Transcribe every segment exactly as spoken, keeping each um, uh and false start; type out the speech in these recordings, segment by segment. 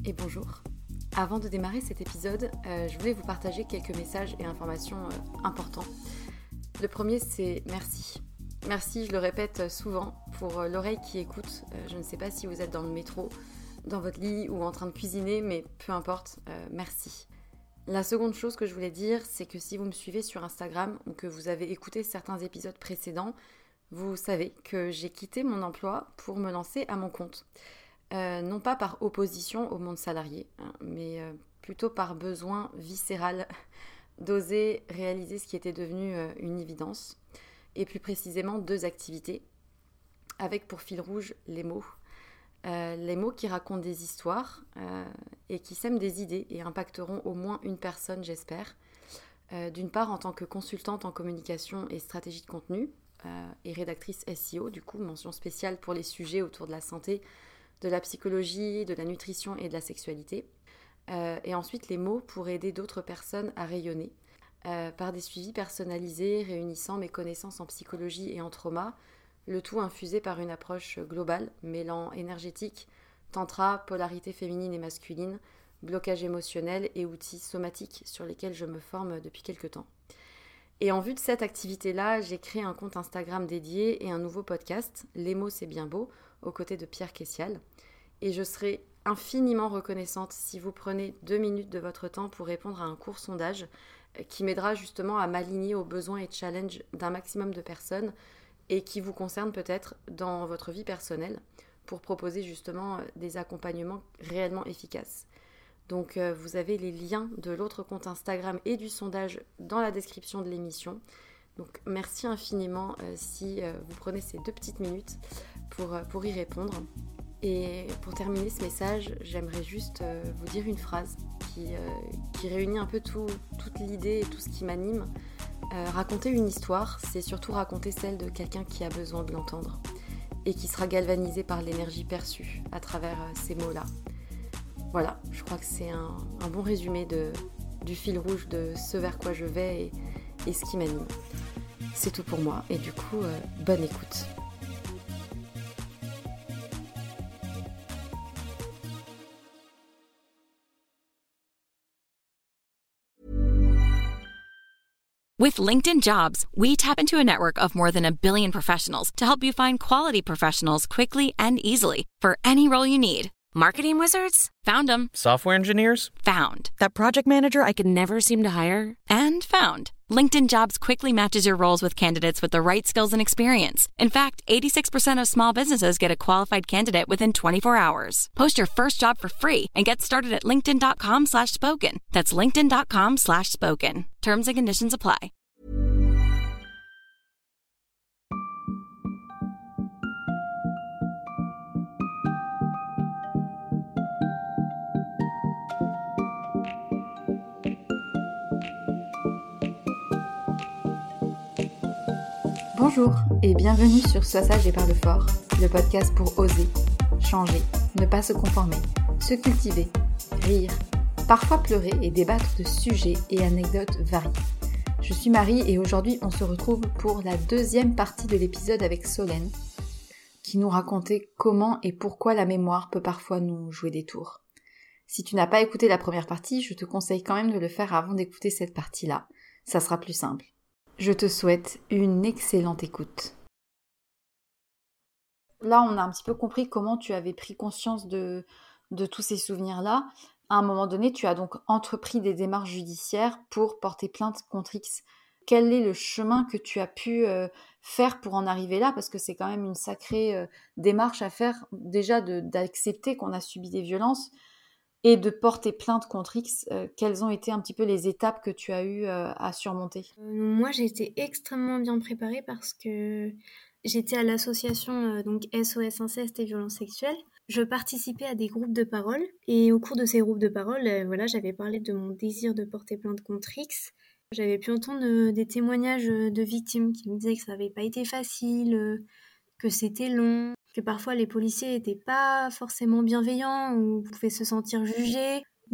et bonjour. Avant de démarrer cet épisode, euh, je voulais vous partager quelques messages et informations euh, importants. Le premier, c'est merci. Merci, je le répète souvent, pour euh, l'oreille qui écoute. Euh, je ne sais pas si vous êtes dans le métro, dans votre lit ou en train de cuisiner, mais peu importe, euh, merci. La seconde chose que je voulais dire, c'est que si vous me suivez sur Instagram ou que vous avez écouté certains épisodes précédents, vous savez que j'ai quitté mon emploi pour me lancer à mon compte. Euh, non pas par opposition au monde salarié, hein, mais euh, plutôt par besoin viscéral d'oser réaliser ce qui était devenu euh, une évidence, et plus précisément deux activités, avec pour fil rouge les mots. Euh, les mots qui racontent des histoires euh, et qui sèment des idées et impacteront au moins une personne, j'espère. Euh, d'une part, en tant que consultante en communication et stratégie de contenu, euh, et rédactrice S E O, du coup, mention spéciale pour les sujets autour de la santé, de la psychologie, de la nutrition et de la sexualité. Euh, et ensuite, les mots pour aider d'autres personnes à rayonner, euh, par des suivis personnalisés réunissant mes connaissances en psychologie et en trauma, le tout infusé par une approche globale, mêlant énergétique, tantra, polarité féminine et masculine, blocage émotionnel et outils somatiques sur lesquels je me forme depuis quelques temps. Et en vue de cette activité-là, j'ai créé un compte Instagram dédié et un nouveau podcast, Les mots c'est bien beau, aux côtés de Pierre Kessial. Et je serai infiniment reconnaissante si vous prenez deux minutes de votre temps pour répondre à un court sondage qui m'aidera justement à m'aligner aux besoins et challenges d'un maximum de personnes et qui vous concerne peut-être dans votre vie personnelle pour proposer justement des accompagnements réellement efficaces. Donc euh, vous avez les liens de l'autre compte Instagram et du sondage dans la description de l'émission. Donc merci infiniment euh, si euh, vous prenez ces deux petites minutes pour, euh, pour y répondre. Et pour terminer ce message, j'aimerais juste euh, vous dire une phrase qui, euh, qui réunit un peu tout, toute l'idée et tout ce qui m'anime. Euh, raconter une histoire, c'est surtout raconter celle de quelqu'un qui a besoin de l'entendre et qui sera galvanisé par l'énergie perçue à travers euh, ces mots-là. Voilà, je crois que c'est un, un bon résumé de, du fil rouge de ce vers quoi je vais et, et ce qui m'anime. C'est tout pour moi et du coup, euh, bonne écoute. With LinkedIn Jobs, we tap into a network of more than a billion professionals to help you find quality professionals quickly and easily for any role you need. Marketing wizards? Found them. Software engineers? Found. That project manager I could never seem to hire? And found. LinkedIn Jobs quickly matches your roles with candidates with the right skills and experience. In fact, eighty-six percent of small businesses get a qualified candidate within twenty-four hours. Post your first job for free and get started at linkedin.com slash spoken. That's linkedin.com slash spoken. Terms and conditions apply. Bonjour et bienvenue sur Sois sage et parle fort, le podcast pour oser, changer, ne pas se conformer, se cultiver, rire, parfois pleurer et débattre de sujets et anecdotes variés. Je suis Marie et aujourd'hui on se retrouve pour la deuxième partie de l'épisode avec Solène qui nous racontait comment et pourquoi la mémoire peut parfois nous jouer des tours. Si tu n'as pas écouté la première partie, je te conseille quand même de le faire avant d'écouter cette partie-là, ça sera plus simple. Je te souhaite une excellente écoute. Là, on a un petit peu compris comment tu avais pris conscience de, de tous ces souvenirs-là. À un moment donné, tu as donc entrepris des démarches judiciaires pour porter plainte contre X. Quel est le chemin que tu as pu euh, faire pour en arriver là ? Parce que c'est quand même une sacrée euh, démarche à faire, déjà de, d'accepter qu'on a subi des violences et de porter plainte contre X. Euh, quelles ont été un petit peu les étapes que tu as eu euh, à surmonter ? euh, Moi, j'ai été extrêmement bien préparée parce que j'étais à l'association euh, donc S O S Inceste et Violences Sexuelles. Je participais à des groupes de parole et au cours de ces groupes de parole, euh, voilà, j'avais parlé de mon désir de porter plainte contre X. J'avais pu entendre euh, des témoignages de victimes qui me disaient que ça n'avait pas été facile, euh, que c'était long, que parfois les policiers n'étaient pas forcément bienveillants ou pouvaient se sentir jugés.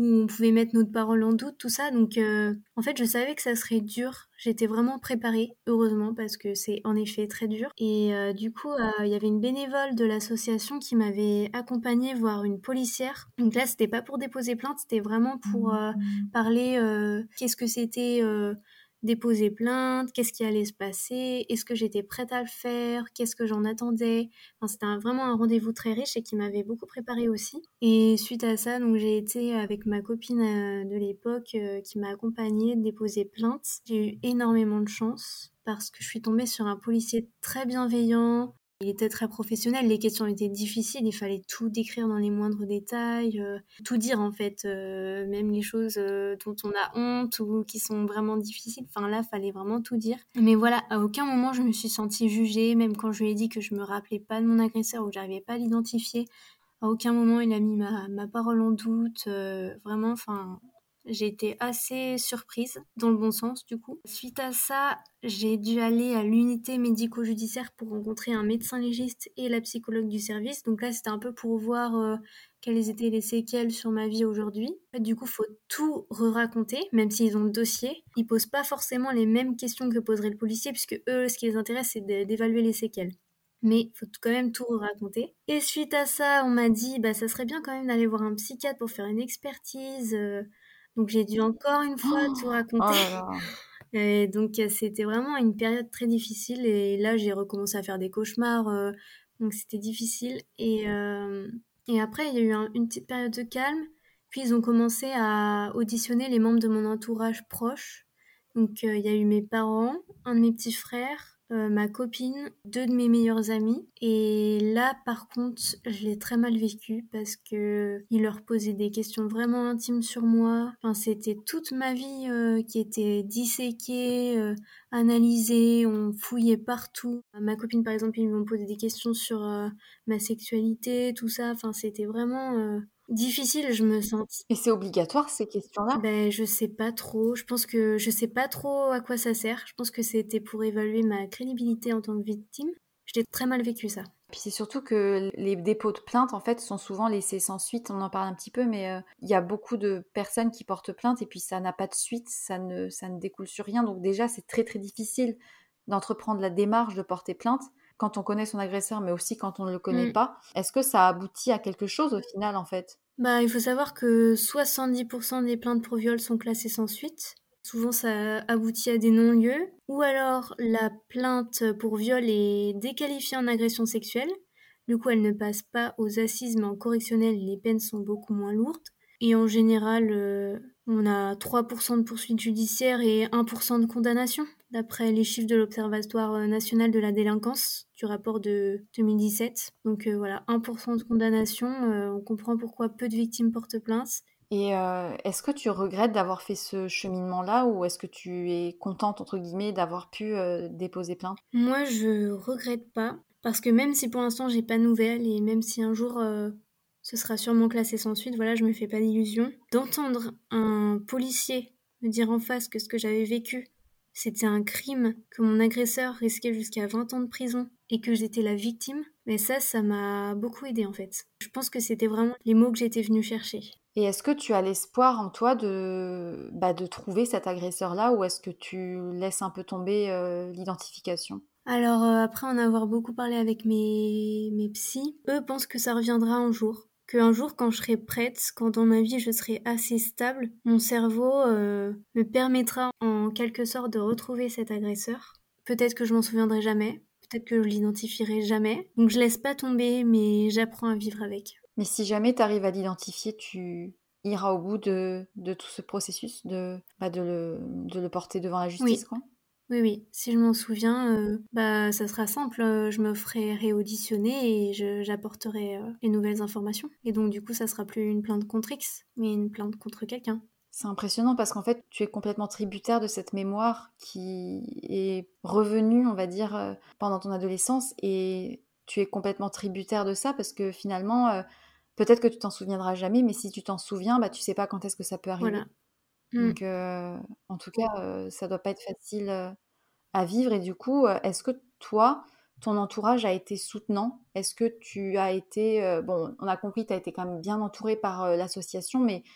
où on pouvait mettre notre parole en doute, tout ça. Donc, euh, en fait, je savais que ça serait dur. J'étais vraiment préparée, heureusement, parce que c'est en effet très dur. Et euh, du coup, euh, il y avait une bénévole de l'association qui m'avait accompagnée voir une policière. Donc là, c'était pas pour déposer plainte, c'était vraiment pour euh, parler euh, qu'est-ce que c'était... Euh, déposer plainte, qu'est-ce qui allait se passer, est-ce que j'étais prête à le faire, qu'est-ce que j'en attendais. Enfin, c'était un, vraiment un rendez-vous très riche et qui m'avait beaucoup préparée aussi. Et suite à ça, donc j'ai été avec ma copine euh, de l'époque euh, qui m'a accompagnée déposer plainte. J'ai eu énormément de chance parce que je suis tombée sur un policier très bienveillant. Il était très professionnel, les questions étaient difficiles, il fallait tout décrire dans les moindres détails, euh, tout dire en fait, euh, même les choses euh, dont on a honte ou qui sont vraiment difficiles, enfin là, il fallait vraiment tout dire. Mais voilà, à aucun moment je me suis sentie jugée, même quand je lui ai dit que je me rappelais pas de mon agresseur ou que j'arrivais pas à l'identifier, à aucun moment il a mis ma, ma parole en doute, euh, vraiment, enfin... J'ai été assez surprise, dans le bon sens du coup. Suite à ça, j'ai dû aller à l'unité médico-judiciaire pour rencontrer un médecin légiste et la psychologue du service. Donc là, c'était un peu pour voir euh, quelles étaient les séquelles sur ma vie aujourd'hui. En fait, du coup, il faut tout re-raconter, même s'ils ont le dossier. Ils posent pas forcément les mêmes questions que poserait le policier, puisque eux, ce qui les intéresse, c'est de, d'évaluer les séquelles. Mais il faut quand même tout raconter. Et suite à ça, on m'a dit, bah, ça serait bien quand même d'aller voir un psychiatre pour faire une expertise. Euh, donc j'ai dû encore une fois tout Oh raconter. là là. Et donc c'était vraiment une période très difficile. Et là, j'ai recommencé à faire des cauchemars. Euh, donc c'était difficile. Et, euh, et après, il y a eu un- une petite période de calme. Puis ils ont commencé à auditionner les membres de mon entourage proche. Donc euh, il y a eu mes parents, un de mes petits frères, euh, ma copine, deux de mes meilleurs amis. Et là, par contre, je l'ai très mal vécu parce que ils leur posaient des questions vraiment intimes sur moi. Enfin, c'était toute ma vie euh, qui était disséquée, euh, analysée, on fouillait partout. Ma copine, par exemple, ils m'ont posé des questions sur euh, ma sexualité, tout ça. Enfin, c'était vraiment euh, difficile. Je me sentais Et c'est obligatoire ces questions-là? ben, je sais pas trop. Je pense que je sais pas trop à quoi ça sert. Je pense que c'était pour évaluer ma crédibilité en tant que victime. J'ai très mal vécu ça. Puis c'est surtout que les dépôts de plainte, en fait, sont souvent laissés sans suite. On en parle un petit peu, mais euh, il y a beaucoup de personnes qui portent plainte et puis ça n'a pas de suite, ça ne, ça ne découle sur rien. Donc déjà, c'est très très difficile d'entreprendre la démarche de porter plainte quand on connaît son agresseur, mais aussi quand on ne le connaît Mm. pas. Est-ce que ça aboutit à quelque chose au final, en fait? Bah, il faut savoir que soixante-dix pour cent des plaintes pour viol sont classées sans suite. Souvent, ça aboutit à des non-lieux. Ou alors, la plainte pour viol est déqualifiée en agression sexuelle. Du coup, elle ne passe pas aux assises, mais en correctionnel, les peines sont beaucoup moins lourdes. Et en général, euh, on a trois pour cent de poursuites judiciaires et un pour cent de condamnations, d'après les chiffres de l'Observatoire national de la délinquance du rapport de deux mille dix-sept. Donc euh, voilà, un pour cent de condamnations, euh, on comprend pourquoi peu de victimes portent plainte. Et euh, est-ce que tu regrettes d'avoir fait ce cheminement-là ou est-ce que tu es contente, entre guillemets, d'avoir pu euh, déposer plainte? Moi, je regrette pas, parce que même si pour l'instant j'ai pas de nouvelles et même si un jour euh, ce sera sûrement classé sans suite, voilà, je me fais pas d'illusions. D'entendre un policier me dire en face que ce que j'avais vécu, c'était un crime, que mon agresseur risquait jusqu'à vingt ans de prison et que j'étais la victime, mais ça, ça m'a beaucoup aidée en fait. Je pense que c'était vraiment les mots que j'étais venue chercher. Et est-ce que tu as l'espoir en toi de, bah, de trouver cet agresseur-là ou est-ce que tu laisses un peu tomber euh, l'identification? Alors, euh, après en avoir beaucoup parlé avec mes, mes psys, eux pensent que ça reviendra un jour. Qu'un jour, quand je serai prête, quand dans ma vie je serai assez stable, mon cerveau euh, me permettra en quelque sorte de retrouver cet agresseur. Peut-être que je m'en souviendrai jamais, peut-être que je l'identifierai jamais. Donc je laisse pas tomber, mais j'apprends à vivre avec. Mais si jamais tu arrives à l'identifier, tu iras au bout de, de tout ce processus de, bah, de, le, de le porter devant la justice, Oui, quoi. oui, oui. Si je m'en souviens, euh, bah ça sera simple. euh, Je me ferai réauditionner et je, j'apporterai euh, les nouvelles informations. Et donc du coup, ça sera plus une plainte contre X, mais une plainte contre quelqu'un. C'est impressionnant parce qu'en fait, tu es complètement tributaire de cette mémoire qui est revenue, on va dire, euh, pendant ton adolescence et tu es complètement tributaire de ça parce que finalement, euh, peut-être que tu t'en souviendras jamais, mais si tu t'en souviens, bah, tu sais pas quand est-ce que ça peut arriver. Voilà. Mm. Donc, euh, en tout cas, euh, ça doit pas être facile euh, à vivre. Et du coup, euh, est-ce que toi, ton entourage a été soutenant? Est-ce que tu as été... euh, bon, on a compris, tu as été quand même bien entouré par euh, l'association, mais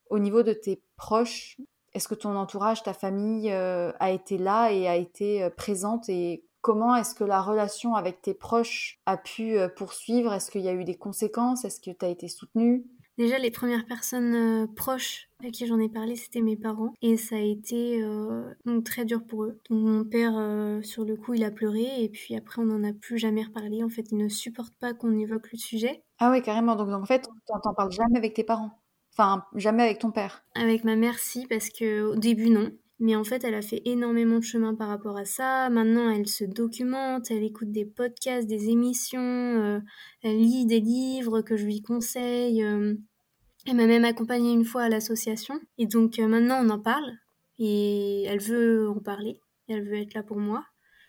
Au niveau de tes proches, est-ce que ton entourage, ta famille euh, a été là et a été euh, présente et comment est-ce que la relation avec tes proches a pu euh, poursuivre? Est-ce qu'il y a eu des conséquences? Est-ce que tu as été soutenue? Déjà, les premières personnes euh, proches à qui j'en ai parlé, c'était mes parents. Et ça a été euh, donc très dur pour eux. Donc mon père, euh, sur le coup, il a pleuré. Et puis après, on n'en a plus jamais reparlé. En fait, il ne supporte pas qu'on évoque le sujet. Ah ouais, carrément. Donc, donc en fait, t'en t'en parles jamais avec tes parents. Enfin, jamais avec ton père. Avec ma mère, si, parce qu'au début, non. Mais en fait, elle a fait énormément de chemin par rapport à ça. Maintenant, elle se documente, elle écoute des podcasts, des émissions, euh, elle lit des livres que je lui conseille. euh, Elle m'a même accompagnée une fois à l'association. Et donc euh, maintenant, on en parle. Et elle veut en parler. Elle veut être là pour moi.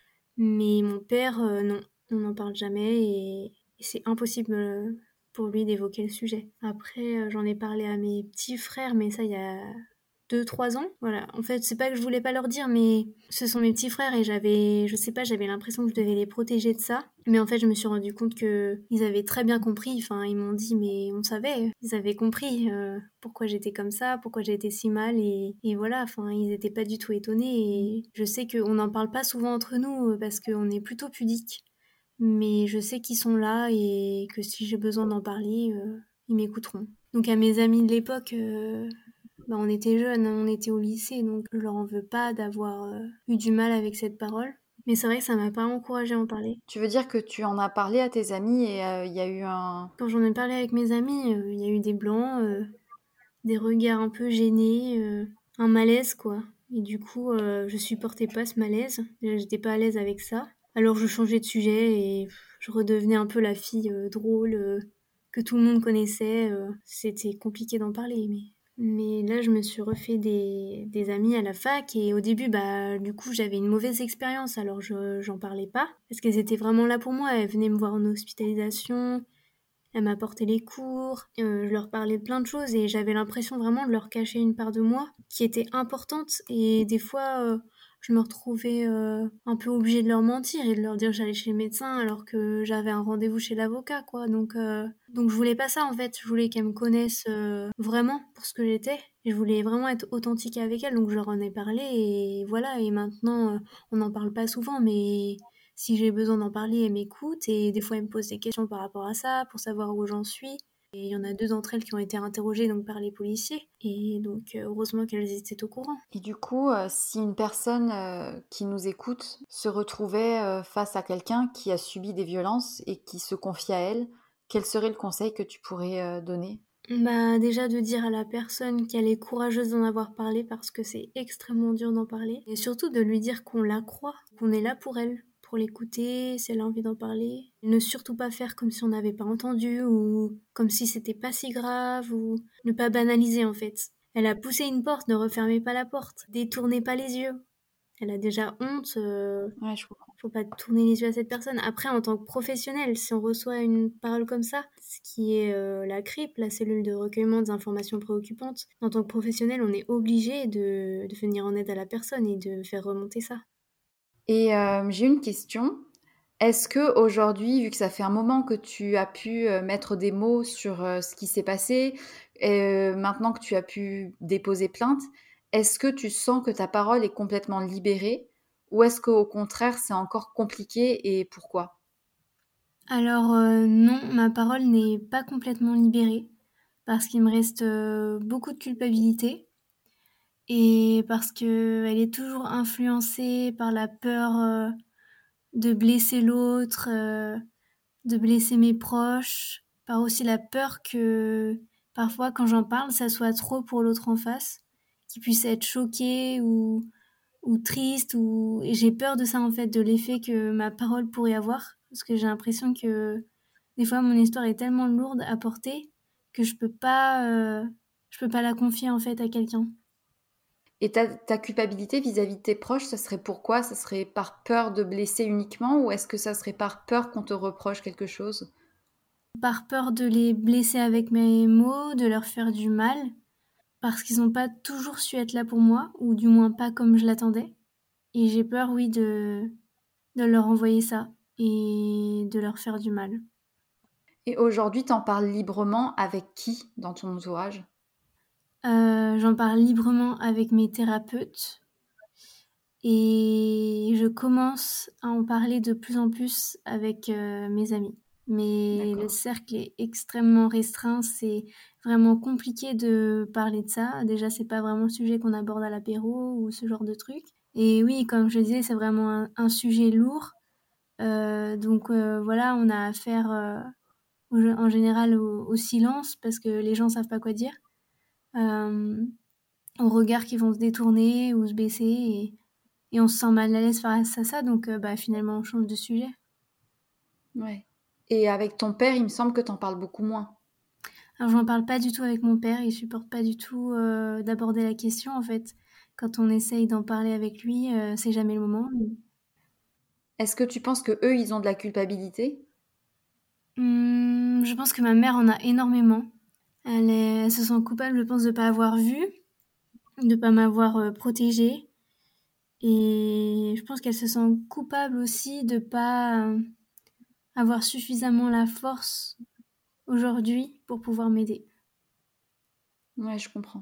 Mais mon père, euh, non, on n'en parle jamais. Et, et c'est impossible euh, pour lui d'évoquer le sujet. Après, euh, j'en ai parlé à mes petits frères, mais ça, il y a deux trois ans. Voilà. En fait, c'est pas que je voulais pas leur dire, mais ce sont mes petits frères et j'avais, je sais pas, j'avais l'impression que je devais les protéger de ça. Mais en fait, je me suis rendu compte que ils avaient très bien compris. Enfin, ils m'ont dit, mais on savait. Ils avaient compris euh, pourquoi j'étais comme ça, pourquoi j'ai été si mal et, et voilà. Enfin, ils étaient pas du tout étonnés. Et je sais qu'on n'en parle pas souvent entre nous parce qu'on est plutôt pudiques. Mais je sais qu'ils sont là et que si j'ai besoin d'en parler, euh, ils m'écouteront. Donc à mes amis de l'époque, euh, bah, on était jeunes, on était au lycée, donc je leur en veux pas d'avoir euh, eu du mal avec cette parole. Mais c'est vrai que ça m'a pas encouragée à en parler. Tu veux dire que tu en as parlé à tes amis et euh, il y a eu un... Quand j'en ai parlé avec mes amis, euh, il y a eu des blancs, euh, des regards un peu gênés, euh, un malaise quoi. Et du coup, euh, je supportais pas ce malaise. Déjà, j'étais pas à l'aise avec ça. Alors je changeais de sujet et je redevenais un peu la fille euh, drôle euh, que tout le monde connaissait. euh. C'était compliqué d'en parler, mais mais là je me suis refait des, des amis à la fac et au début bah du coup j'avais une mauvaise expérience alors je j'en parlais pas parce qu'elles étaient vraiment là pour moi. Elles venaient me voir en hospitalisation, elles m'apportaient les cours, euh, je leur parlais de plein de choses et j'avais l'impression vraiment de leur cacher une part de moi qui était importante et des fois euh, je me retrouvais euh, un peu obligée de leur mentir et de leur dire que j'allais chez le médecin alors que j'avais un rendez-vous chez l'avocat quoi. Donc euh, donc je voulais pas ça en fait, je voulais qu'elles me connaissent euh, vraiment pour ce que j'étais. Et je voulais vraiment être authentique avec elles donc je leur en ai parlé et voilà et maintenant euh, on n'en parle pas souvent mais si j'ai besoin d'en parler, elle m'écoute et des fois elle me pose des questions par rapport à ça pour savoir où j'en suis. Et il y en a deux d'entre elles qui ont été interrogées donc par les policiers et donc euh, heureusement qu'elles étaient au courant. Et du coup, euh, si une personne euh, qui nous écoute se retrouvait euh, face à quelqu'un qui a subi des violences et qui se confie à elle, quel serait le conseil que tu pourrais euh, donner? Bah déjà de dire à la personne qu'elle est courageuse d'en avoir parlé parce que c'est extrêmement dur d'en parler et surtout de lui dire qu'on la croit, qu'on est là pour elle, pour l'écouter si elle a envie d'en parler. Ne surtout pas faire comme si on n'avait pas entendu ou comme si c'était pas si grave ou ne pas banaliser en fait. Elle a poussé une porte, ne refermez pas la porte, détournez pas les yeux. Elle a déjà honte, euh, Ouais, je comprends. faut pas tourner les yeux à cette personne. Après, en tant que professionnel, si on reçoit une parole comme ça, ce qui est euh, la C R I P, la cellule de recueillement des informations préoccupantes, en tant que professionnel, on est obligé de, de venir en aide à la personne et de faire remonter ça. Et euh, j'ai une question. Est-ce que aujourd'hui, vu que ça fait un moment que tu as pu euh, mettre des mots sur euh, ce qui s'est passé, euh, maintenant que tu as pu déposer plainte, est-ce que tu sens que ta parole est complètement libérée ou est-ce qu'au contraire, c'est encore compliqué et pourquoi? Alors euh, non, ma parole n'est pas complètement libérée parce qu'il me reste euh, beaucoup de culpabilité et parce que elle est toujours influencée par la peur euh, de blesser l'autre, euh, de blesser mes proches, par aussi la peur que parfois quand j'en parle, ça soit trop pour l'autre en face, qu'il puisse être choqué ou, ou triste ou et j'ai peur de ça en fait, de l'effet que ma parole pourrait avoir, parce que j'ai l'impression que des fois mon histoire est tellement lourde à porter que je peux pas, euh, je peux pas la confier en fait à quelqu'un. Et ta, ta culpabilité vis-à-vis de tes proches, ça serait pourquoi? Ça serait par peur de blesser uniquement ou est-ce que ça serait par peur qu'on te reproche quelque chose? Par peur de les blesser avec mes mots, de leur faire du mal, parce qu'ils n'ont pas toujours su être là pour moi, ou du moins pas comme je l'attendais. Et j'ai peur, oui, de, de leur envoyer ça et de leur faire du mal. Et aujourd'hui, t'en parles librement avec qui dans ton entourage? Euh, j'en parle librement avec mes thérapeutes et je commence à en parler de plus en plus avec euh, mes amis. Mais le D'accord. cercle est extrêmement restreint, c'est vraiment compliqué de parler de ça. Déjà, c'est pas vraiment le sujet qu'on aborde à l'apéro ou ce genre de truc. Et oui, comme je disais, c'est vraiment un, un sujet lourd. Euh, donc euh, voilà, on a affaire euh, au- en général au, au silence parce que les gens savent pas quoi dire. Euh, Aux regards qui vont se détourner ou se baisser et, et on se sent mal à l'aise face à ça, donc euh, bah, finalement on change de sujet. Ouais. Et avec ton père, il me semble que t'en parles beaucoup moins. Alors j'en parle pas du tout avec mon père, il supporte pas du tout euh, d'aborder la question en fait. Quand on essaye d'en parler avec lui, euh, c'est jamais le moment. Est-ce que tu penses que eux, ils ont de la culpabilité? Hum, je pense que ma mère en a énormément. Elle, est- elle se sent coupable, je pense, de pas avoir vu, de pas m'avoir euh, protégée. Et je pense qu'elle se sent coupable aussi de pas euh, avoir suffisamment la force aujourd'hui pour pouvoir m'aider. Ouais, je comprends.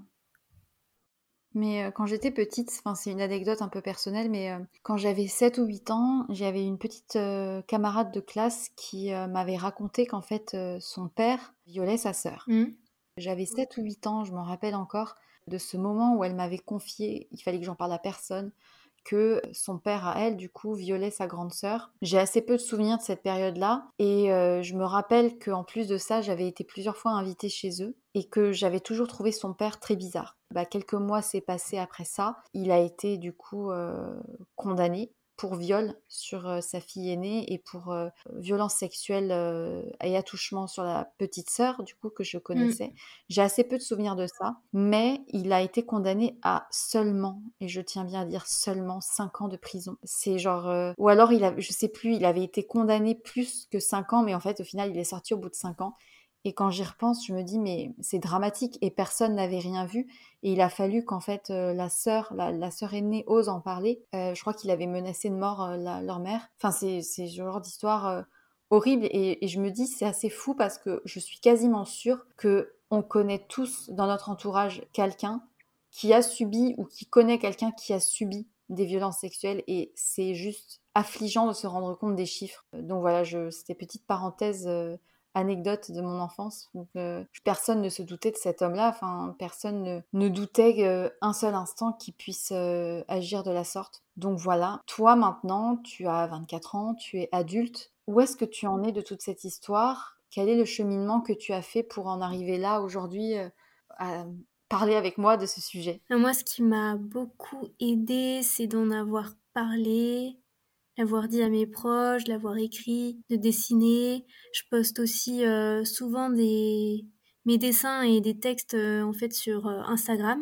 Mais euh, quand j'étais petite, enfin, c'est une anecdote un peu personnelle, mais euh, quand j'avais sept ou huit ans, j'avais une petite euh, camarade de classe qui euh, m'avait raconté qu'en fait, euh, son père violait sa sœur. Hum, J'avais sept ou huit ans, je m'en rappelle encore, de ce moment où elle m'avait confié, il fallait que j'en parle à personne, que son père à elle, du coup, violait sa grande sœur. J'ai assez peu de souvenirs de cette période-là, et euh, je me rappelle qu'en plus de ça, j'avais été plusieurs fois invitée chez eux, et que j'avais toujours trouvé son père très bizarre. Bah, quelques mois s'est passé après ça, il a été du coup euh, condamné pour viol sur euh, sa fille aînée et pour euh, violence sexuelle euh, et attouchement sur la petite sœur, du coup, que je hum, connaissais. J'ai assez peu de souvenirs de ça, mais il a été condamné à seulement, et je tiens bien à dire seulement, cinq ans de prison. C'est genre... euh, ou alors, il a, je sais plus, il avait été condamné plus que cinq ans, mais en fait, au final, il est sorti au bout de cinq ans. Et quand j'y repense, je me dis, mais c'est dramatique, et personne n'avait rien vu. Et il a fallu qu'en fait, euh, la sœur, la, la sœur aînée ose en parler. Euh, je crois qu'il avait menacé de mort euh, la- leur mère. Enfin, c'est, c'est ce genre d'histoire... euh, horrible et, et je me dis c'est assez fou parce que je suis quasiment sûre que on connaît tous dans notre entourage quelqu'un qui a subi ou qui connaît quelqu'un qui a subi des violences sexuelles et c'est juste affligeant de se rendre compte des chiffres. Donc voilà, je, c'était petite parenthèse euh, anecdote de mon enfance. Donc, euh, personne ne se doutait de cet homme-là, enfin personne ne, ne doutait euh, un seul instant qu'il puisse euh, agir de la sorte. Donc voilà, toi maintenant, tu as vingt-quatre ans, tu es adulte. Où est-ce que tu en es de toute cette histoire? Quel est le cheminement que tu as fait pour en arriver là aujourd'hui euh, à parler avec moi de ce sujet? Alors moi, ce qui m'a beaucoup aidée, c'est d'en avoir parlé, l'avoir dit à mes proches, l'avoir écrit, de dessiner. Je poste aussi euh, souvent des mes dessins et des textes euh, en fait sur euh, Instagram.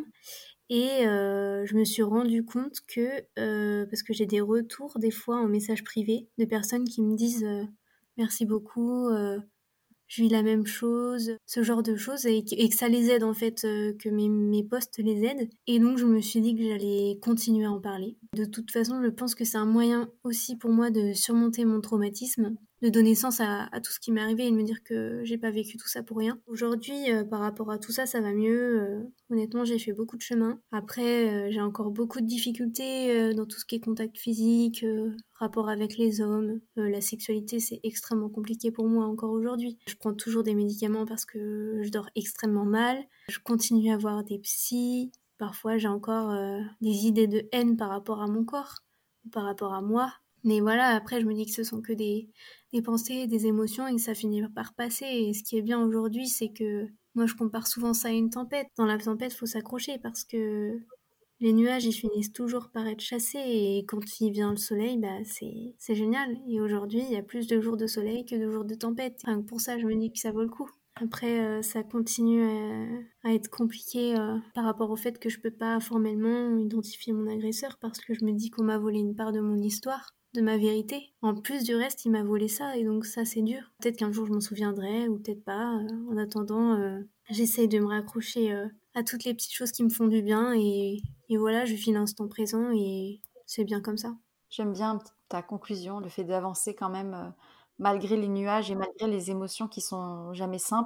Et euh, je me suis rendu compte que, euh, parce que j'ai des retours des fois en message privé de personnes qui me disent euh, merci beaucoup, euh, je vis la même chose, ce genre de choses, et, que et que ça les aide en fait, euh, que mes, mes posts les aident. Et donc je me suis dit que j'allais continuer à en parler. De toute façon, je pense que c'est un moyen aussi pour moi de surmonter mon traumatisme, de donner sens à, à tout ce qui m'est arrivé et de me dire que j'ai pas vécu tout ça pour rien. Aujourd'hui, euh, par rapport à tout ça, ça va mieux. Euh, honnêtement, j'ai fait beaucoup de chemin. Après, euh, j'ai encore beaucoup de difficultés euh, dans tout ce qui est contact physique, euh, rapport avec les hommes. Euh, la sexualité, c'est extrêmement compliqué pour moi encore aujourd'hui. Je prends toujours des médicaments parce que je dors extrêmement mal. Je continue à voir des psys. Parfois, j'ai encore euh, des idées de haine par rapport à mon corps, par rapport à moi. Mais voilà, après, je me dis que ce sont que des, des pensées, des émotions et que ça finit par passer. Et ce qui est bien aujourd'hui, c'est que moi, je compare souvent ça à une tempête. Dans la tempête, il faut s'accrocher parce que les nuages, ils finissent toujours par être chassés et quand il vient le soleil, bah c'est c'est génial. Et aujourd'hui, il y a plus de jours de soleil que de jours de tempête. Enfin, pour ça, je me dis que ça vaut le coup. Après, euh, ça continue à, à être compliqué euh, par rapport au fait que je peux pas formellement identifier mon agresseur parce que je me dis qu'on m'a volé une part de mon histoire, de ma vérité. En plus du reste, il m'a volé ça et donc ça, c'est dur. Peut-être qu'un jour je m'en souviendrai ou peut-être pas. Euh, en attendant, euh, j'essaye de me raccrocher euh, à toutes les petites choses qui me font du bien et, et voilà, je vis l'instant présent et c'est bien comme ça. J'aime bien ta conclusion, le fait d'avancer quand même euh, malgré les nuages et malgré les émotions qui sont jamais simples.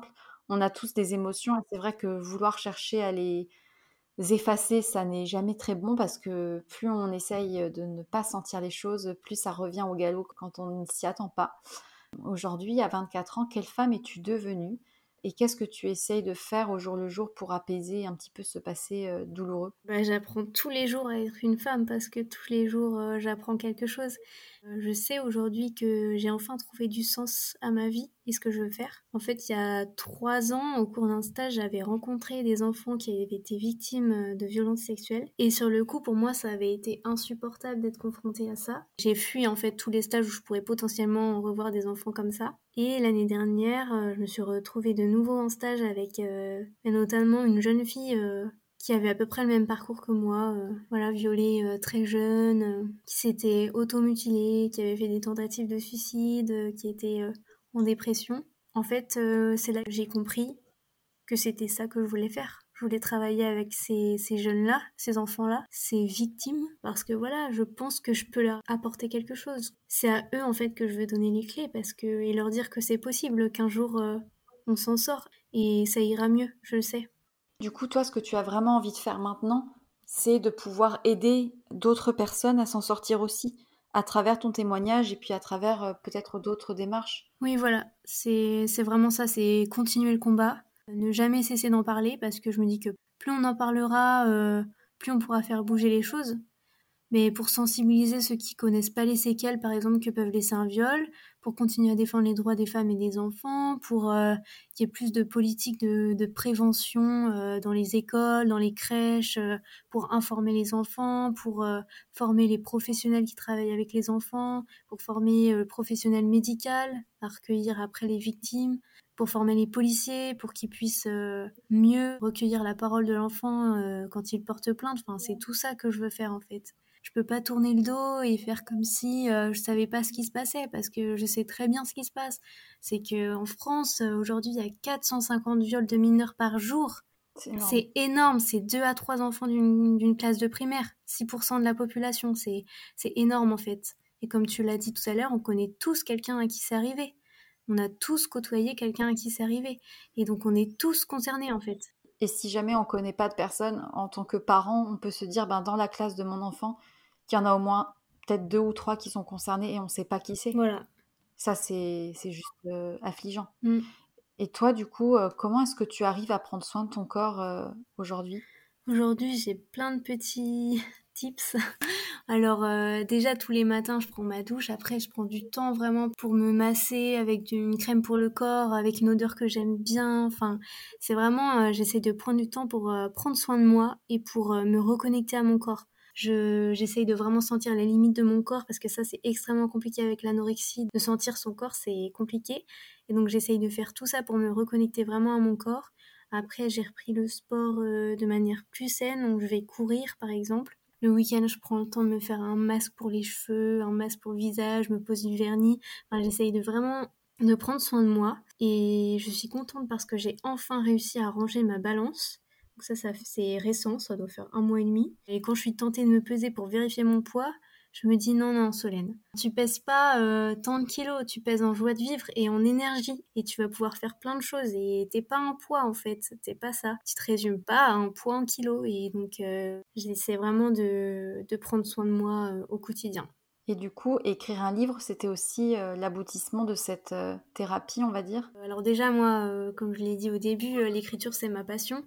On a tous des émotions et c'est vrai que vouloir chercher à les effacer, ça n'est jamais très bon parce que plus on essaye de ne pas sentir les choses, plus ça revient au galop quand on ne s'y attend pas. Aujourd'hui, à vingt-quatre ans, quelle femme es-tu devenue et qu'est-ce que tu essayes de faire au jour le jour pour apaiser un petit peu ce passé euh, douloureux? Bah, j'apprends tous les jours à être une femme parce que tous les jours, euh, j'apprends quelque chose. Euh, je sais aujourd'hui que j'ai enfin trouvé du sens à ma vie et ce que je veux faire. En fait, il y a trois ans, au cours d'un stage, j'avais rencontré des enfants qui avaient été victimes euh, de violences sexuelles. Et sur le coup, pour moi, ça avait été insupportable d'être confrontée à ça. J'ai fui en fait tous les stages où je pourrais potentiellement revoir des enfants comme ça. Et l'année dernière, euh, je me suis retrouvée de nouveau en stage avec euh, notamment une jeune fille euh, qui avait à peu près le même parcours que moi, euh, voilà, violée euh, très jeune, euh, qui s'était automutilée, qui avait fait des tentatives de suicide, euh, qui était euh, en dépression. En fait, euh, c'est là que j'ai compris que c'était ça que je voulais faire. Je voulais travailler avec ces, ces jeunes-là, ces enfants-là, ces victimes, parce que voilà, je pense que je peux leur apporter quelque chose. C'est à eux, en fait, que je veux donner les clés, parce que, et leur dire que c'est possible, qu'un jour, euh, on s'en sort, et ça ira mieux, je le sais. Du coup, toi, ce que tu as vraiment envie de faire maintenant, c'est de pouvoir aider d'autres personnes à s'en sortir aussi, à travers ton témoignage et puis à travers euh, peut-être d'autres démarches. Oui, voilà, c'est c'est vraiment ça, c'est continuer le combat, ne jamais cesser d'en parler parce que je me dis que plus on en parlera, euh, plus on pourra faire bouger les choses. Mais pour sensibiliser ceux qui connaissent pas les séquelles, par exemple, que peuvent laisser un viol, pour continuer à défendre les droits des femmes et des enfants, pour euh, qu'il y ait plus de politiques de, de prévention euh, dans les écoles, dans les crèches, euh, pour informer les enfants, pour euh, former les professionnels qui travaillent avec les enfants, pour former euh, le professionnel médical à recueillir après les victimes, pour former les policiers, pour qu'ils puissent euh, mieux recueillir la parole de l'enfant euh, quand il porte plainte. Enfin, c'est tout ça que je veux faire en fait. Je peux pas tourner le dos et faire comme si euh, je savais pas ce qui se passait parce que je sais très bien ce qui se passe. C'est que en France, euh, aujourd'hui, il y a quatre cent cinquante viols de mineurs par jour. C'est énorme. C'est énorme, c'est deux à trois enfants d'une d'une classe de primaire, six pour cent de la population, c'est c'est énorme en fait. Et comme tu l'as dit tout à l'heure, on connaît tous quelqu'un à qui c'est arrivé. On a tous côtoyé quelqu'un à qui c'est arrivé. Et donc on est tous concernés en fait. Et si jamais on ne connaît pas de personne, en tant que parent, on peut se dire, ben, dans la classe de mon enfant, qu'il y en a au moins peut-être deux ou trois qui sont concernés et on ne sait pas qui c'est. Voilà. Ça, c'est c'est juste euh, affligeant. Mm. Et toi, du coup, euh, comment est-ce que tu arrives à prendre soin de ton corps euh, aujourd'hui? Aujourd'hui, j'ai plein de petits tips. Alors euh, déjà tous les matins je prends ma douche, après je prends du temps vraiment pour me masser avec une crème pour le corps, avec une odeur que j'aime bien, enfin c'est vraiment, euh, j'essaie de prendre du temps pour euh, prendre soin de moi et pour euh, me reconnecter à mon corps. Je, j'essaye de vraiment sentir les limites de mon corps parce que ça c'est extrêmement compliqué avec l'anorexie, de sentir son corps c'est compliqué et donc j'essaye de faire tout ça pour me reconnecter vraiment à mon corps. Après j'ai repris le sport euh, de manière plus saine, donc je vais courir par exemple. Le week-end, je prends le temps de me faire un masque pour les cheveux, un masque pour le visage, je me pose du vernis. Enfin, j'essaye de vraiment de prendre soin de moi. Et je suis contente parce que j'ai enfin réussi à ranger ma balance. Donc ça, ça c'est récent, ça doit faire un mois et demi. Et quand je suis tentée de me peser pour vérifier mon poids, je me dis non, non, Solène, tu pèses pas euh, tant de kilos, tu pèses en joie de vivre et en énergie. Et tu vas pouvoir faire plein de choses. Et t'es pas un poids, en fait. T'es pas ça. Tu te résumes pas à un poids en kilos. Et donc, euh, j'essaie vraiment de, de prendre soin de moi euh, au quotidien. Et du coup, écrire un livre, c'était aussi euh, l'aboutissement de cette euh, thérapie, on va dire. Alors déjà, moi, euh, comme je l'ai dit au début, euh, l'écriture, c'est ma passion.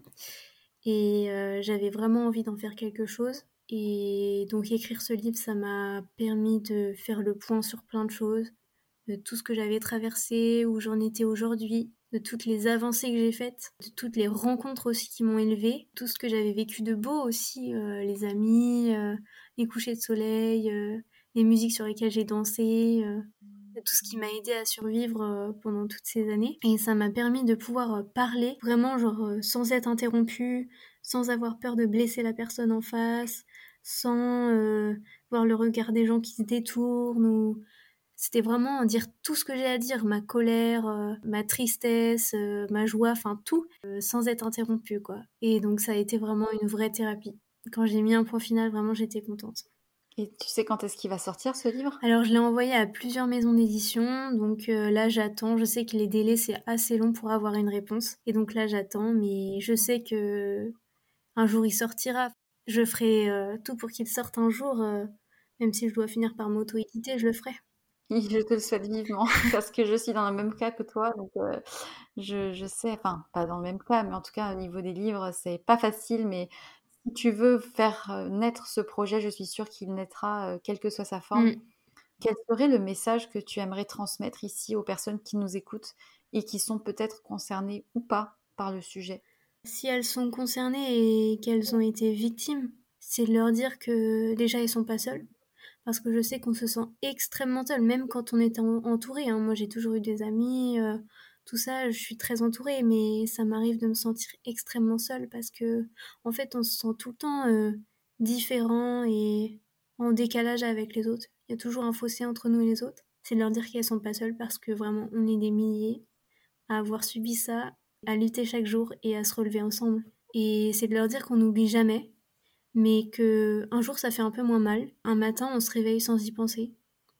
Et euh, j'avais vraiment envie d'en faire quelque chose. Et donc écrire ce livre, ça m'a permis de faire le point sur plein de choses, de tout ce que j'avais traversé, où j'en étais aujourd'hui, de toutes les avancées que j'ai faites, de toutes les rencontres aussi qui m'ont élevée, tout ce que j'avais vécu de beau aussi, euh, les amis, euh, les couchers de soleil, euh, les musiques sur lesquelles j'ai dansé, euh, tout ce qui m'a aidé à survivre euh, pendant toutes ces années. Et ça m'a permis de pouvoir euh, parler vraiment genre euh, sans être interrompue, sans avoir peur de blesser la personne en face, sans euh, voir le regard des gens qui se détournent ou c'était vraiment dire tout ce que j'ai à dire, ma colère, euh, ma tristesse, euh, ma joie, enfin tout, euh, sans être interrompue quoi. Et donc ça a été vraiment une vraie thérapie. Quand j'ai mis un point final, vraiment j'étais contente. Et tu sais quand est-ce qu'il va sortir ce livre ? Alors, je l'ai envoyé à plusieurs maisons d'édition, donc euh, là, j'attends. Je sais que les délais, c'est assez long pour avoir une réponse. Et donc là, j'attends, mais je sais que un jour, il sortira. Je ferai euh, tout pour qu'il sorte un jour, euh, même si je dois finir par m'auto-éditer, je le ferai. Oui, je te le souhaite vivement parce que je suis dans le même cas que toi, donc euh, je, je sais, enfin pas dans le même cas, mais en tout cas au niveau des livres, c'est pas facile, mais si tu veux faire euh, naître ce projet, je suis sûre qu'il naîtra, euh, quelle que soit sa forme. Mm. Quel serait le message que tu aimerais transmettre ici aux personnes qui nous écoutent et qui sont peut-être concernées ou pas par le sujet? Si elles sont concernées et qu'elles ont été victimes, c'est de leur dire que déjà, elles sont pas seules. Parce que je sais qu'on se sent extrêmement seul, même quand on est en- entouré, hein. Moi, j'ai toujours eu des amis, euh, tout ça, je suis très entourée, mais ça m'arrive de me sentir extrêmement seule parce que, en fait, on se sent tout le temps euh, différent et en décalage avec les autres. Il y a toujours un fossé entre nous et les autres. C'est de leur dire qu'elles sont pas seules parce que vraiment, on est des milliers à avoir subi ça, à lutter chaque jour et à se relever ensemble. Et c'est de leur dire qu'on n'oublie jamais, mais que un jour ça fait un peu moins mal. Un matin, on se réveille sans y penser.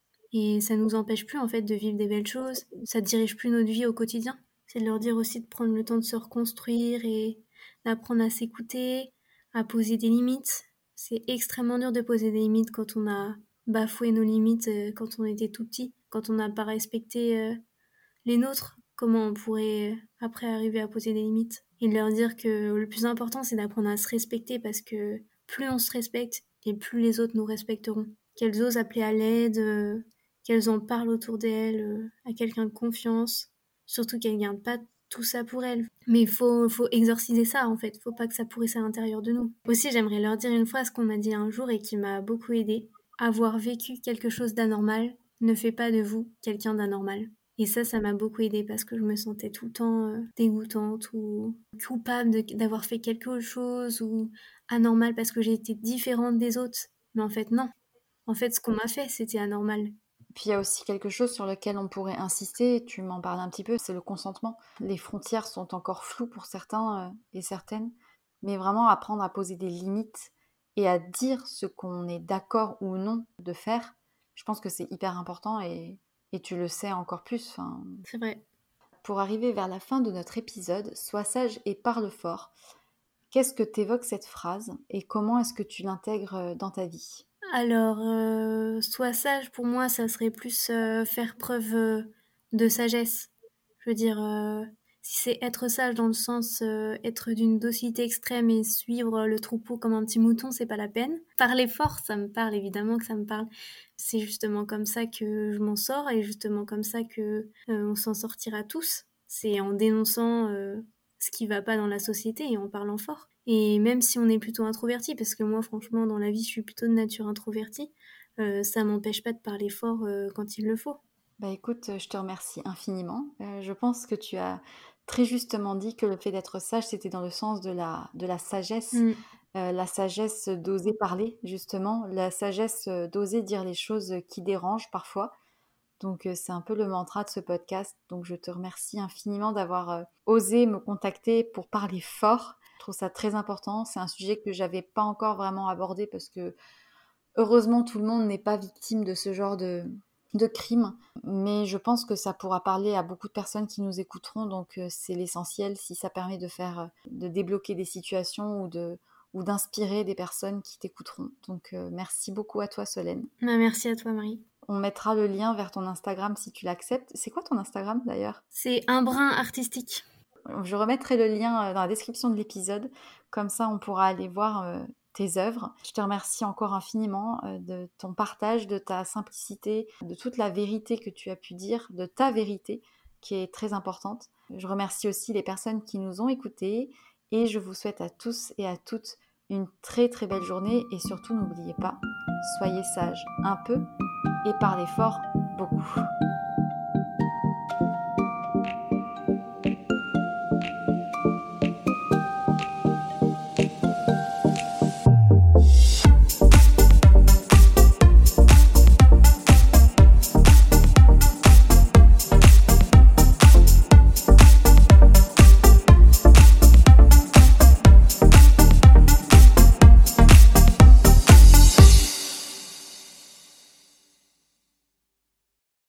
Et ça nous empêche plus en fait de vivre des belles choses. Ça dirige plus notre vie au quotidien. C'est de leur dire aussi de prendre le temps de se reconstruire et d'apprendre à s'écouter, à poser des limites. C'est extrêmement dur de poser des limites quand on a bafoué nos limites euh, quand on était tout petit, quand on n'a pas respecté euh, les nôtres. Comment on pourrait euh, après arriver à poser des limites et de leur dire que le plus important c'est d'apprendre à se respecter parce que plus on se respecte et plus les autres nous respecteront. Qu'elles osent appeler à l'aide, euh, qu'elles en parlent autour d'elles, euh, à quelqu'un de confiance. Surtout qu'elles ne gardent pas tout ça pour elles. Mais il faut, faut exorciser ça en fait, faut pas que ça pourrisse à l'intérieur de nous. Aussi, j'aimerais leur dire une phrase qu'on m'a dit un jour et qui m'a beaucoup aidée. Avoir vécu quelque chose d'anormal ne fait pas de vous quelqu'un d'anormal. Et ça, ça m'a beaucoup aidée parce que je me sentais tout le temps euh, dégoûtante ou coupable de- d'avoir fait quelque chose ou anormal parce que j'étais différente des autres. Mais en fait, non. En fait, ce qu'on m'a fait, c'était anormal. Puis il y a aussi quelque chose sur lequel on pourrait insister, tu m'en parles un petit peu, c'est le consentement. Les frontières sont encore floues pour certains euh, et certaines, mais vraiment apprendre à poser des limites et à dire ce qu'on est d'accord ou non de faire, je pense que c'est hyper important et, et tu le sais encore plus. Enfin, C'est vrai. pour arriver vers la fin de notre épisode, sois sage et parle fort. Qu'est-ce que t'évoque cette phrase et comment est-ce que tu l'intègres euh, dans ta vie? Alors, euh, sois sage, pour moi, ça serait plus euh, faire preuve euh, de sagesse. Je veux dire, euh, si c'est être sage dans le sens euh, être d'une docilité extrême et suivre le troupeau comme un petit mouton, c'est pas la peine. Parler fort, ça me parle, évidemment que ça me parle. C'est justement comme ça que je m'en sors et justement comme ça que euh, on s'en sortira tous. C'est en dénonçant euh, ce qui va pas dans la société et en parlant fort. Et même si on est plutôt introverti, parce que moi, franchement, dans la vie, je suis plutôt de nature introvertie, euh, ça m'empêche pas de parler fort euh, quand il le faut. Bah écoute, je te remercie infiniment. Euh, je pense que tu as très justement dit que le fait d'être sage, c'était dans le sens de la, de la sagesse, Mm. euh, la sagesse d'oser parler, justement, la sagesse euh, d'oser dire les choses qui dérangent parfois. Donc euh, c'est un peu le mantra de ce podcast. Donc je te remercie infiniment d'avoir euh, osé me contacter pour parler fort. Je trouve ça très important. C'est un sujet que j'avais pas encore vraiment abordé parce que heureusement tout le monde n'est pas victime de ce genre de, de crime. Mais je pense que ça pourra parler à beaucoup de personnes qui nous écouteront. Donc euh, c'est l'essentiel si ça permet de faire, euh, de débloquer des situations ou de ou d'inspirer des personnes qui t'écouteront. Donc euh, merci beaucoup à toi Solène. Bah, merci à toi, Marie. On mettra le lien vers ton Instagram si tu l'acceptes. C'est quoi ton Instagram d'ailleurs? C'est un brin artistique. Je remettrai le lien euh, dans la description de l'épisode. Comme ça, on pourra aller voir euh, tes œuvres. Je te remercie encore infiniment euh, de ton partage, de ta simplicité, de toute la vérité que tu as pu dire, de ta vérité qui est très importante. Je remercie aussi les personnes qui nous ont écoutés et je vous souhaite à tous et à toutes une très très belle journée et surtout n'oubliez pas, soyez sages un peu et parlez fort beaucoup.